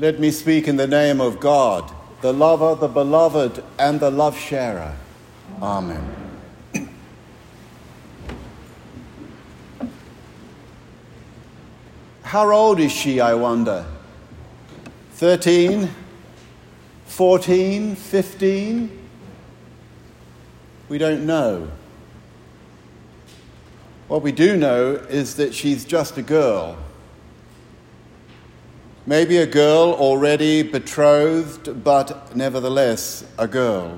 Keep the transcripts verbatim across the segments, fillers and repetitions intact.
Let me speak in the name of God, the lover, the beloved, and the love-sharer. Amen. How old is she, I wonder? Thirteen? Fourteen? Fifteen? We don't know. What we do know is that she's just a girl. Maybe a girl already betrothed, but nevertheless a girl.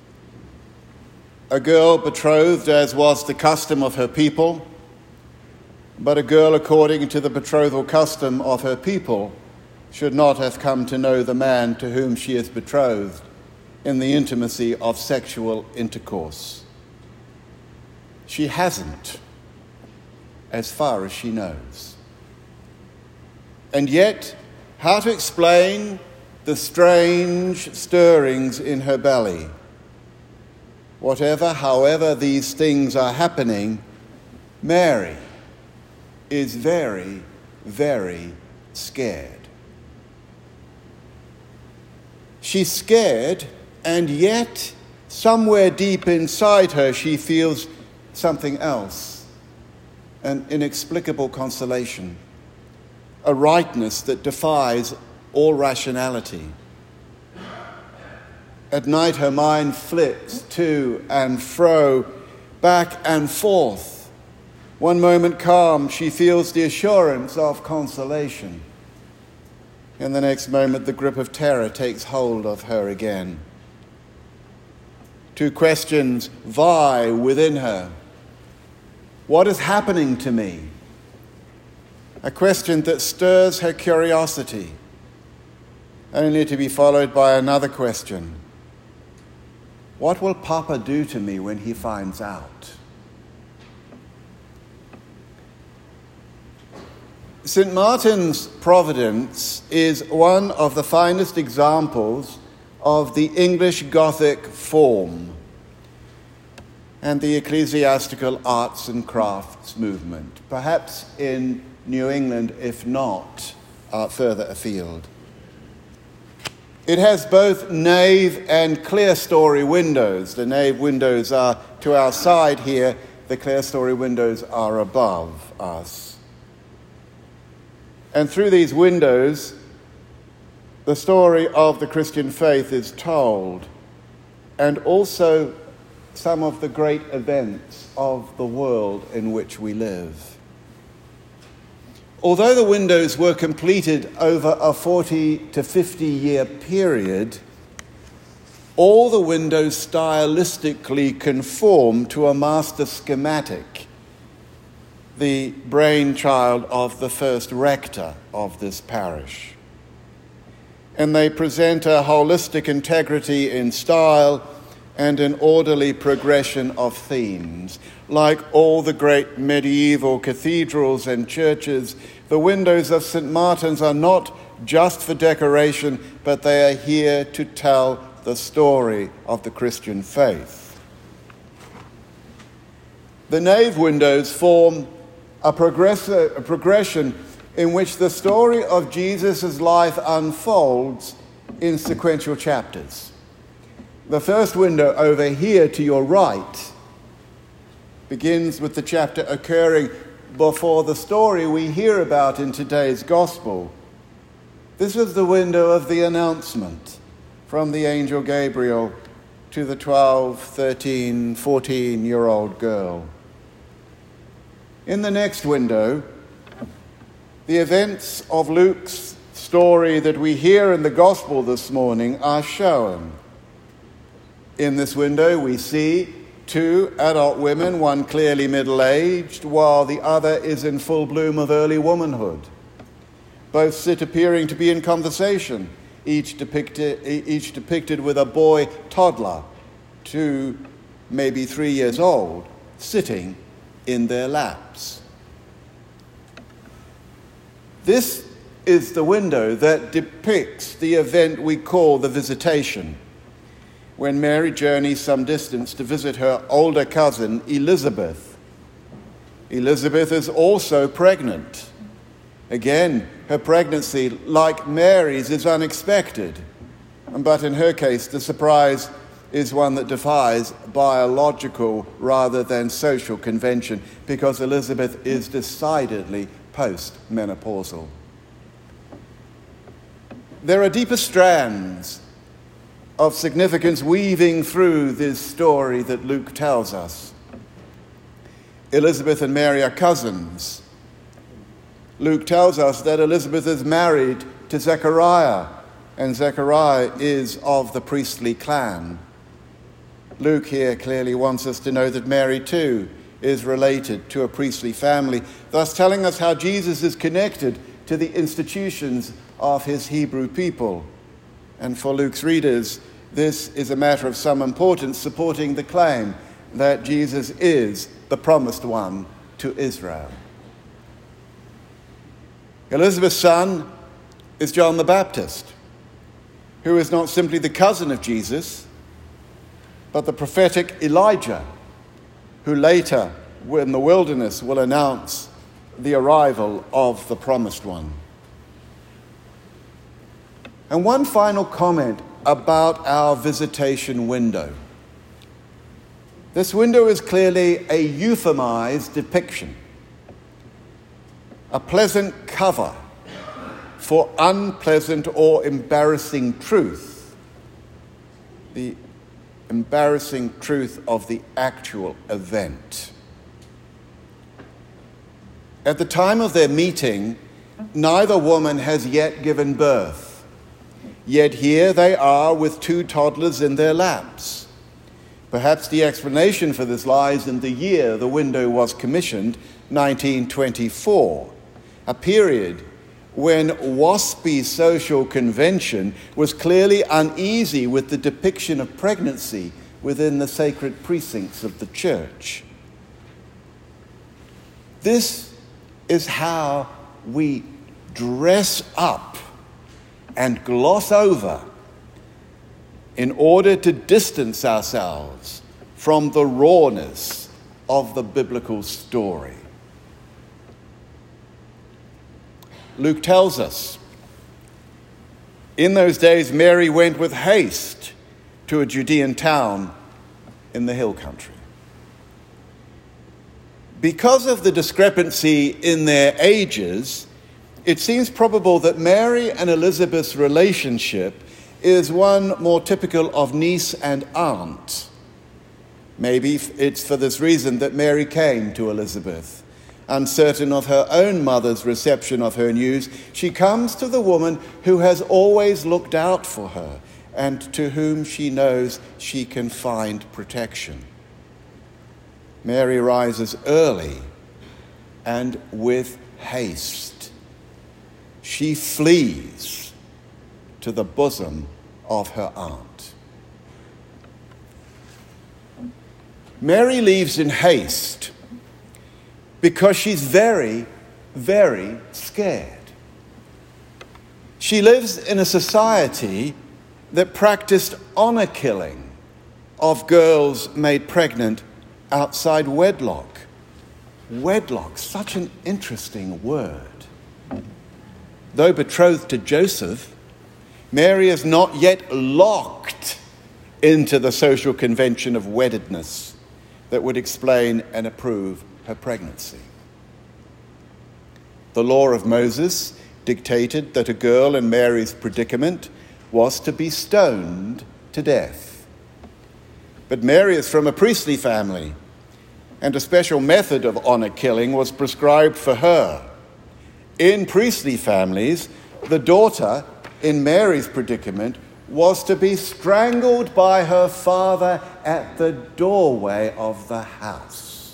A girl betrothed as was the custom of her people, but a girl according to the betrothal custom of her people should not have come to know the man to whom she is betrothed in the intimacy of sexual intercourse. She hasn't, as far as she knows. And yet, how to explain the strange stirrings in her belly? Whatever, however these things are happening, Mary is very, very scared. She's scared, and yet, somewhere deep inside her, she feels something else, an inexplicable consolation, a rightness that defies all rationality. At night, her mind flits to and fro, back and forth. One moment calm, she feels the assurance of consolation. In the next moment, the grip of terror takes hold of her again. Two questions vie within her. What is happening to me? A question that stirs her curiosity, only to be followed by another question. What will Papa do to me when he finds out? Saint Martin's Providence is one of the finest examples of the English Gothic form and the ecclesiastical arts and crafts movement, perhaps in New England, if not uh, further afield. It has both nave and clerestory windows. The nave windows are to our side here. The clerestory windows are above us. And through these windows, the story of the Christian faith is told, and also some of the great events of the world in which we live. Although the windows were completed over a forty to fifty year period, all the windows stylistically conform to a master schematic, the brainchild of the first rector of this parish. And they present a holistic integrity in style and an orderly progression of themes. Like all the great medieval cathedrals and churches, the windows of Saint Martin's are not just for decoration, but they are here to tell the story of the Christian faith. The nave windows form a, progress- a progression in which the story of Jesus' life unfolds in sequential chapters. The first window over here to your right begins with the chapter occurring before the story we hear about in today's gospel. This was the window of the announcement from the angel Gabriel to the twelve, thirteen, fourteen-year-old girl. In the next window, the events of Luke's story that we hear in the gospel this morning are shown. In this window, we see two adult women, one clearly middle-aged, while the other is in full bloom of early womanhood. Both sit appearing to be in conversation, each depicted, each depicted with a boy toddler, two, maybe three years old, sitting in their laps. This is the window that depicts the event we call the Visitation, when Mary journeys some distance to visit her older cousin, Elizabeth. Elizabeth is also pregnant. Again, her pregnancy, like Mary's, is unexpected. But in her case, the surprise is one that defies biological rather than social convention, because Elizabeth is decidedly post-menopausal. There are deeper strands of significance weaving through this story that Luke tells us. Elizabeth and Mary are cousins. Luke tells us that Elizabeth is married to Zechariah, and Zechariah is of the priestly clan. Luke here clearly wants us to know that Mary too is related to a priestly family, thus telling us how Jesus is connected to the institutions of his Hebrew people. And for Luke's readers, this is a matter of some importance, supporting the claim that Jesus is the promised one to Israel. Elizabeth's son is John the Baptist, who is not simply the cousin of Jesus, but the prophetic Elijah, who later, in the wilderness, will announce the arrival of the promised one. And one final comment about our visitation window. This window is clearly a euphemized depiction, a pleasant cover for unpleasant or embarrassing truth, the embarrassing truth of the actual event. At the time of their meeting, neither woman has yet given birth. Yet here they are with two toddlers in their laps. Perhaps the explanation for this lies in the year the window was commissioned, nineteen twenty-four, a period when waspy social convention was clearly uneasy with the depiction of pregnancy within the sacred precincts of the church. This is how we dress up and gloss over in order to distance ourselves from the rawness of the biblical story. Luke tells us, in those days Mary went with haste to a Judean town in the hill country. Because of the discrepancy in their ages, it seems probable that Mary and Elizabeth's relationship is one more typical of niece and aunt. Maybe it's for this reason that Mary came to Elizabeth. Uncertain of her own mother's reception of her news, she comes to the woman who has always looked out for her and to whom she knows she can find protection. Mary rises early and with haste. She flees to the bosom of her aunt. Mary leaves in haste because she's very, very scared. She lives in a society that practiced honor killing of girls made pregnant outside wedlock. Wedlock, such an interesting word. Though betrothed to Joseph, Mary is not yet locked into the social convention of weddedness that would explain and approve her pregnancy. The law of Moses dictated that a girl in Mary's predicament was to be stoned to death. But Mary is from a priestly family, and a special method of honor killing was prescribed for her. In priestly families, the daughter in Mary's predicament was to be strangled by her father at the doorway of the house.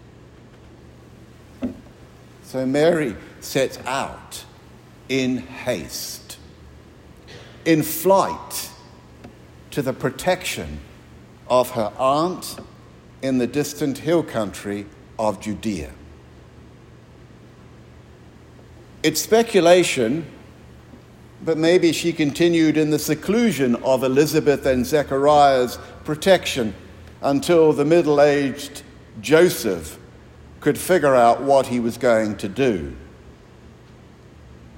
So Mary sets out in haste, in flight to the protection of her aunt in the distant hill country of Judea. It's speculation, but maybe she continued in the seclusion of Elizabeth and Zechariah's protection until the middle-aged Joseph could figure out what he was going to do.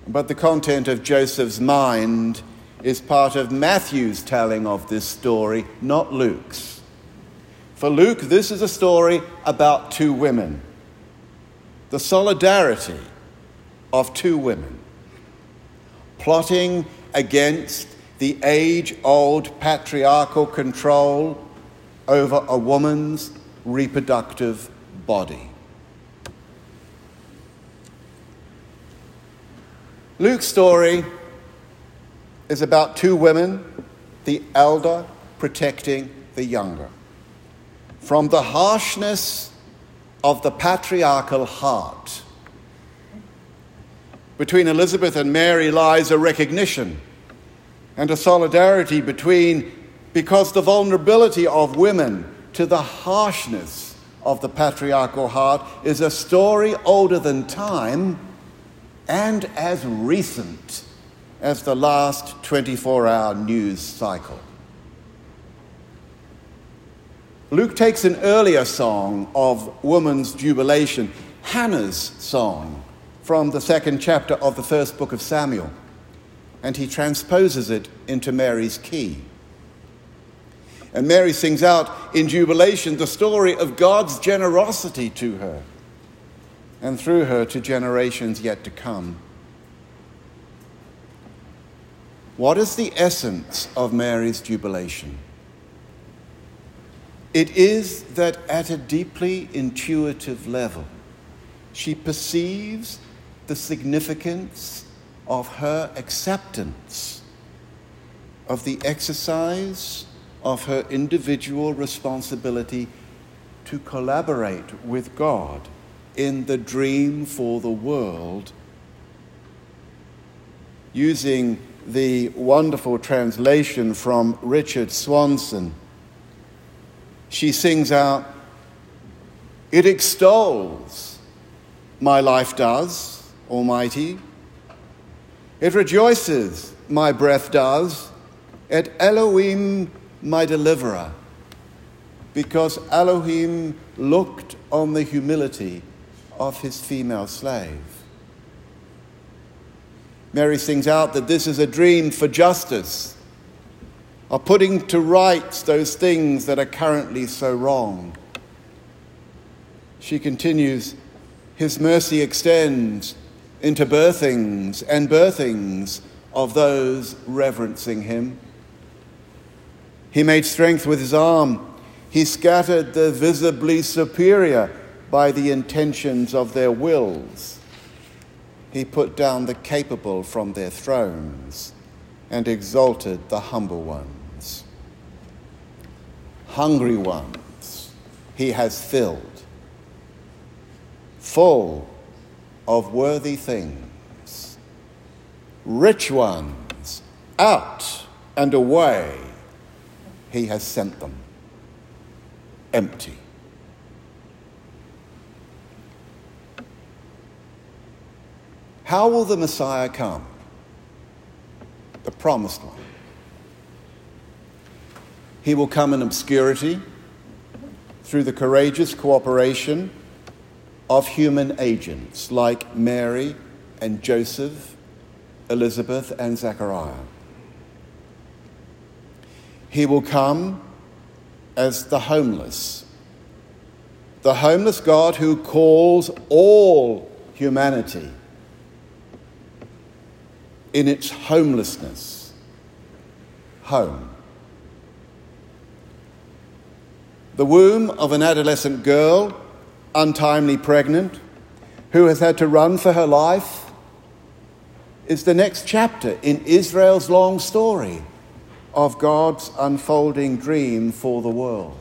But the content of Joseph's mind is part of Matthew's telling of this story, not Luke's. For Luke, this is a story about two women, the solidarity of two women, plotting against the age-old patriarchal control over a woman's reproductive body. Luke's story is about two women, the elder protecting the younger, from the harshness of the patriarchal heart. Between Elizabeth and Mary lies a recognition and a solidarity between, because the vulnerability of women to the harshness of the patriarchal heart is a story older than time and as recent as the last twenty-four hour news cycle. Luke takes an earlier song of woman's jubilation, Hannah's song, from the second chapter of the first book of Samuel, and he transposes it into Mary's key. And Mary sings out in jubilation the story of God's generosity to her, and through her to generations yet to come. What is the essence of Mary's jubilation? It is that at a deeply intuitive level, she perceives the significance of her acceptance of the exercise of her individual responsibility to collaborate with God in the dream for the world, using the wonderful translation from Richard Swanson. She sings out, "It extols, my life does, Almighty. It rejoices, my breath does, at Elohim, my deliverer, because Elohim looked on the humility of his female slave." Mary sings out that this is a dream for justice, of putting to rights those things that are currently so wrong. She continues, "His mercy extends into birthings and birthings of those reverencing him. He made strength with his arm. He scattered the visibly superior by the intentions of their wills. He put down the capable from their thrones and exalted the humble ones. Hungry ones he has filled, full of worthy things. Rich ones out and away he has sent them, empty." How will the Messiah come? The promised one. He will come in obscurity through the courageous cooperation of human agents like Mary and Joseph, Elizabeth and Zechariah. He will come as the homeless, the homeless God who calls all humanity in its homelessness home. The womb of an adolescent girl, untimely pregnant, who has had to run for her life, is the next chapter in Israel's long story of God's unfolding dream for the world.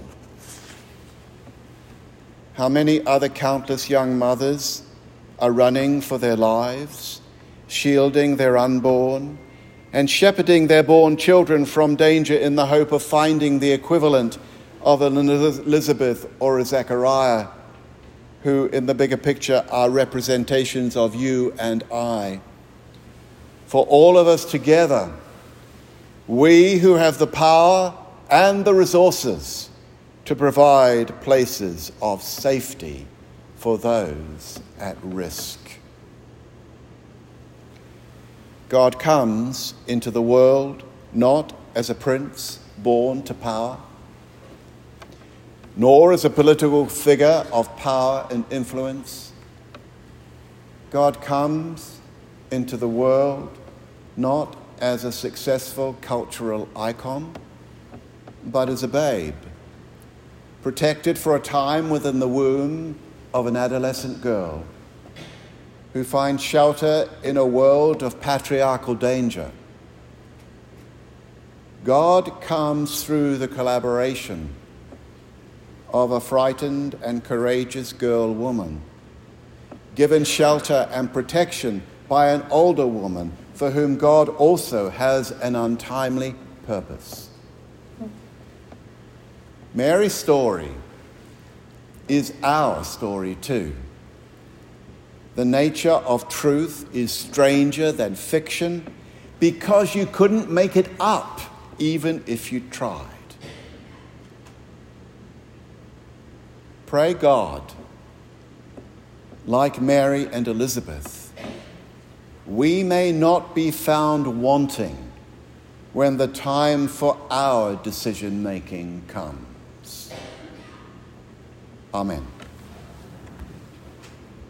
How many other countless young mothers are running for their lives, shielding their unborn, and shepherding their born children from danger in the hope of finding the equivalent of an Elizabeth or a Zechariah, who in the bigger picture are representations of you and I. For all of us together, we who have the power and the resources to provide places of safety for those at risk. God comes into the world not as a prince born to power, nor as a political figure of power and influence. God comes into the world not as a successful cultural icon, but as a babe, protected for a time within the womb of an adolescent girl who finds shelter in a world of patriarchal danger. God comes through the collaboration of a frightened and courageous girl woman, given shelter and protection by an older woman for whom God also has an untimely purpose. Mary's story is our story too. The nature of truth is stranger than fiction because you couldn't make it up even if you tried. Pray God, like Mary and Elizabeth, we may not be found wanting when the time for our decision-making comes. Amen.